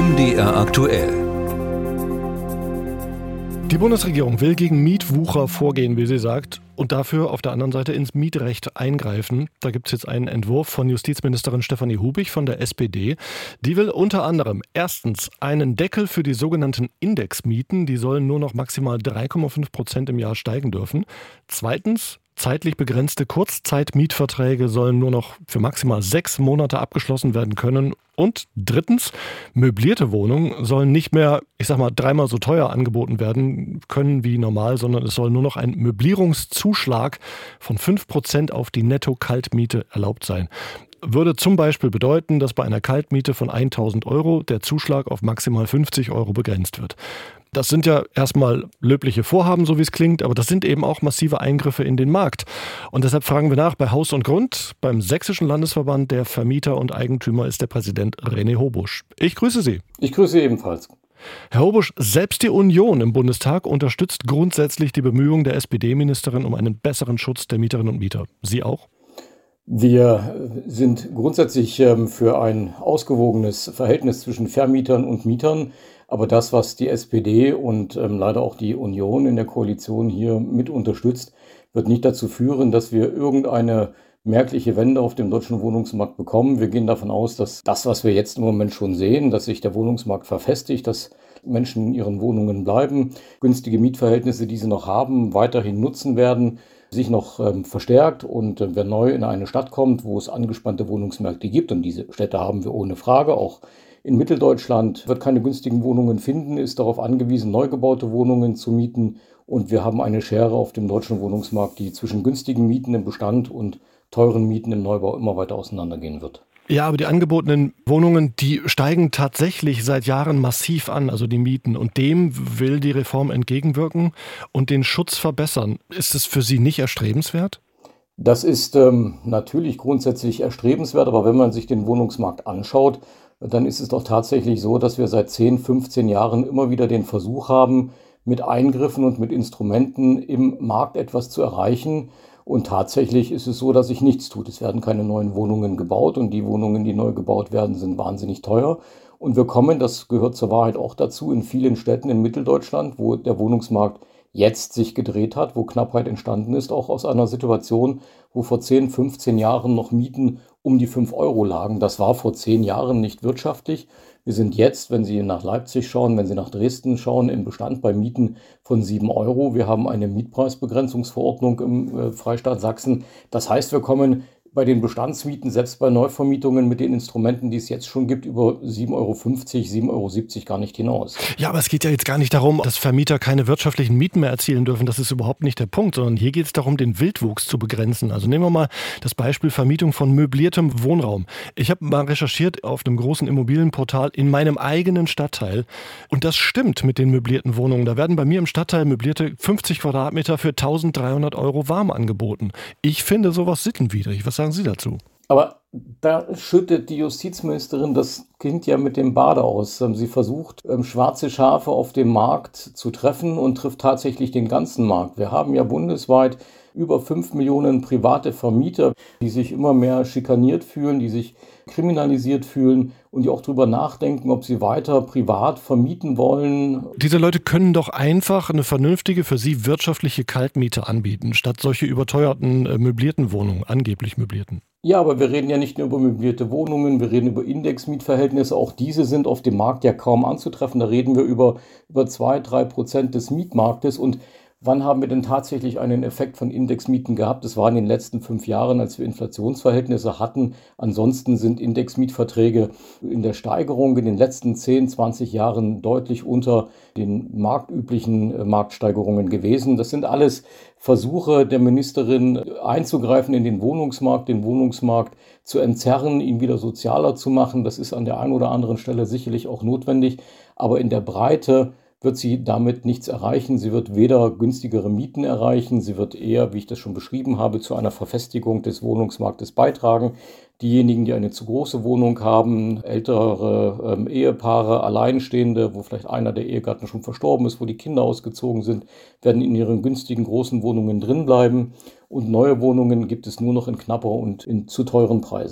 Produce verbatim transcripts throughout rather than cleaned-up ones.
M D R aktuell. Die Bundesregierung will gegen Mietwucher vorgehen, wie sie sagt, und dafür auf der anderen Seite ins Mietrecht eingreifen. Da gibt es jetzt einen Entwurf von Justizministerin Stefanie Hubig von der S P D. Die will unter anderem erstens einen Deckel für die sogenannten Indexmieten. Die sollen nur noch maximal drei Komma fünf Prozent im Jahr steigen dürfen. Zweitens, zeitlich begrenzte Kurzzeitmietverträge sollen nur noch für maximal sechs Monate abgeschlossen werden können. Und drittens, möblierte Wohnungen sollen nicht mehr, ich sag mal, dreimal so teuer angeboten werden können wie normal, sondern es soll nur noch ein Möblierungszuschlag von fünf Prozent auf die Netto-Kaltmiete erlaubt sein. Würde zum Beispiel bedeuten, dass bei einer Kaltmiete von tausend Euro der Zuschlag auf maximal fünfzig Euro begrenzt wird. Das sind ja erstmal löbliche Vorhaben, so wie es klingt, aber das sind eben auch massive Eingriffe in den Markt. Und deshalb fragen wir nach bei Haus und Grund. Beim Sächsischen Landesverband der Vermieter und Eigentümer ist der Präsident René Hobusch. Ich grüße Sie. Ich grüße Sie ebenfalls. Herr Hobusch, selbst die Union im Bundestag unterstützt grundsätzlich die Bemühungen der S P D-Ministerin um einen besseren Schutz der Mieterinnen und Mieter. Sie auch? Wir sind grundsätzlich für ein ausgewogenes Verhältnis zwischen Vermietern und Mietern. Aber das, was die S P D und ähm, leider auch die Union in der Koalition hier mit unterstützt, wird nicht dazu führen, dass wir irgendeine merkliche Wende auf dem deutschen Wohnungsmarkt bekommen. Wir gehen davon aus, dass das, was wir jetzt im Moment schon sehen, dass sich der Wohnungsmarkt verfestigt, dass Menschen in ihren Wohnungen bleiben, günstige Mietverhältnisse, die sie noch haben, weiterhin nutzen werden, sich noch ähm, verstärkt. Und äh, wer neu in eine Stadt kommt, wo es angespannte Wohnungsmärkte gibt, und diese Städte haben wir ohne Frage, auch in Mitteldeutschland, wird keine günstigen Wohnungen finden, ist darauf angewiesen, neu gebaute Wohnungen zu mieten. Und wir haben eine Schere auf dem deutschen Wohnungsmarkt, die zwischen günstigen Mieten im Bestand und teuren Mieten im Neubau immer weiter auseinandergehen wird. Ja, aber die angebotenen Wohnungen, die steigen tatsächlich seit Jahren massiv an, also die Mieten. Und dem will die Reform entgegenwirken und den Schutz verbessern. Ist es für Sie nicht erstrebenswert? Das ist ähm, natürlich grundsätzlich erstrebenswert, aber wenn man sich den Wohnungsmarkt anschaut, dann ist es doch tatsächlich so, dass wir seit zehn, fünfzehn Jahren immer wieder den Versuch haben, mit Eingriffen und mit Instrumenten im Markt etwas zu erreichen. Und tatsächlich ist es so, dass sich nichts tut. Es werden keine neuen Wohnungen gebaut und die Wohnungen, die neu gebaut werden, sind wahnsinnig teuer. Und wir kommen, das gehört zur Wahrheit auch dazu, in vielen Städten in Mitteldeutschland, wo der Wohnungsmarkt jetzt sich gedreht hat, wo Knappheit entstanden ist, auch aus einer Situation, wo vor zehn, fünfzehn Jahren noch Mieten um die fünf Euro lagen. Das war vor zehn Jahren nicht wirtschaftlich. Wir sind jetzt, wenn Sie nach Leipzig schauen, wenn Sie nach Dresden schauen, im Bestand bei Mieten von sieben Euro. Wir haben eine Mietpreisbegrenzungsverordnung im äh, Freistaat Sachsen. Das heißt, wir kommen bei den Bestandsmieten, selbst bei Neuvermietungen mit den Instrumenten, die es jetzt schon gibt, über sieben Euro fünfzig, sieben Euro siebzig gar nicht hinaus. Ja, aber es geht ja jetzt gar nicht darum, dass Vermieter keine wirtschaftlichen Mieten mehr erzielen dürfen. Das ist überhaupt nicht der Punkt, sondern hier geht es darum, den Wildwuchs zu begrenzen. Also nehmen wir mal das Beispiel Vermietung von möbliertem Wohnraum. Ich habe mal recherchiert auf einem großen Immobilienportal in meinem eigenen Stadtteil und das stimmt mit den möblierten Wohnungen. Da werden bei mir im Stadtteil möblierte fünfzig Quadratmeter für eintausenddreihundert Euro warm angeboten. Ich finde sowas sittenwidrig. Was sagen Sie dazu? Aber da schüttet die Justizministerin das Kind ja mit dem Bade aus. Sie versucht, schwarze Schafe auf dem Markt zu treffen und trifft tatsächlich den ganzen Markt. Wir haben ja bundesweit über fünf Millionen private Vermieter, die sich immer mehr schikaniert fühlen, die sich kriminalisiert fühlen und die auch darüber nachdenken, ob sie weiter privat vermieten wollen. Diese Leute können doch einfach eine vernünftige, für sie wirtschaftliche Kaltmiete anbieten, statt solche überteuerten, äh, möblierten Wohnungen, angeblich möblierten. Ja, aber wir reden ja nicht nur über möblierte Wohnungen, wir reden über Indexmietverhältnisse. Auch diese sind auf dem Markt ja kaum anzutreffen. Da reden wir über, über zwei, drei Prozent des Mietmarktes. Und wann haben wir denn tatsächlich einen Effekt von Indexmieten gehabt? Das war in den letzten fünf Jahren, als wir Inflationsverhältnisse hatten. Ansonsten sind Indexmietverträge in der Steigerung in den letzten zehn, zwanzig Jahren deutlich unter den marktüblichen Marktsteigerungen gewesen. Das sind alles Versuche der Ministerin einzugreifen in den Wohnungsmarkt, den Wohnungsmarkt zu entzerren, ihn wieder sozialer zu machen. Das ist an der einen oder anderen Stelle sicherlich auch notwendig, aber in der Breite wird sie damit nichts erreichen. Sie wird weder günstigere Mieten erreichen, sie wird eher, wie ich das schon beschrieben habe, zu einer Verfestigung des Wohnungsmarktes beitragen. Diejenigen, die eine zu große Wohnung haben, ältere ähm, Ehepaare, Alleinstehende, wo vielleicht einer der Ehegatten schon verstorben ist, wo die Kinder ausgezogen sind, werden in ihren günstigen großen Wohnungen drin bleiben. Und neue Wohnungen gibt es nur noch in knapper und in zu teuren Preisen.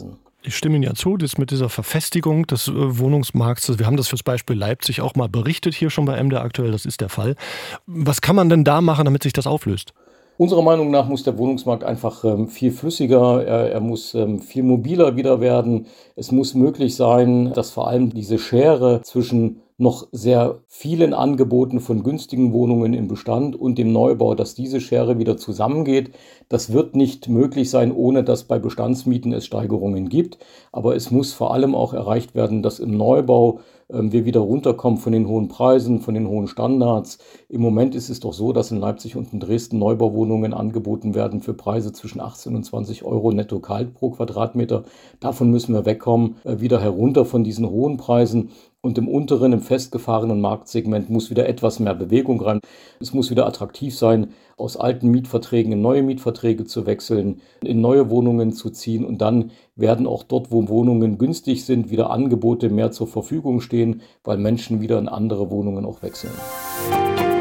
Ich stimme Ihnen ja zu, das mit dieser Verfestigung des äh, Wohnungsmarkts, wir haben das fürs Beispiel Leipzig auch mal berichtet, hier schon bei M D R aktuell, das ist der Fall. Was kann man denn da machen, damit sich das auflöst? Unserer Meinung nach muss der Wohnungsmarkt einfach ähm, viel flüssiger, er, er muss ähm, viel mobiler wieder werden. Es muss möglich sein, dass vor allem diese Schere zwischen noch sehr vielen Angeboten von günstigen Wohnungen im Bestand und dem Neubau, dass diese Schere wieder zusammengeht. Das wird nicht möglich sein, ohne dass bei Bestandsmieten es Steigerungen gibt. Aber es muss vor allem auch erreicht werden, dass im Neubau ähm, wir wieder runterkommen von den hohen Preisen, von den hohen Standards. Im Moment ist es doch so, dass in Leipzig und in Dresden Neubauwohnungen angeboten werden für Preise zwischen achtzehn und zwanzig Euro netto kalt pro Quadratmeter. Davon müssen wir wegkommen, äh, wieder herunter von diesen hohen Preisen. Und im unteren, im festgefahrenen Marktsegment muss wieder etwas mehr Bewegung rein. Es muss wieder attraktiv sein, aus alten Mietverträgen in neue Mietverträge zu wechseln, in neue Wohnungen zu ziehen. Und dann werden auch dort, wo Wohnungen günstig sind, wieder Angebote mehr zur Verfügung stehen, weil Menschen wieder in andere Wohnungen auch wechseln.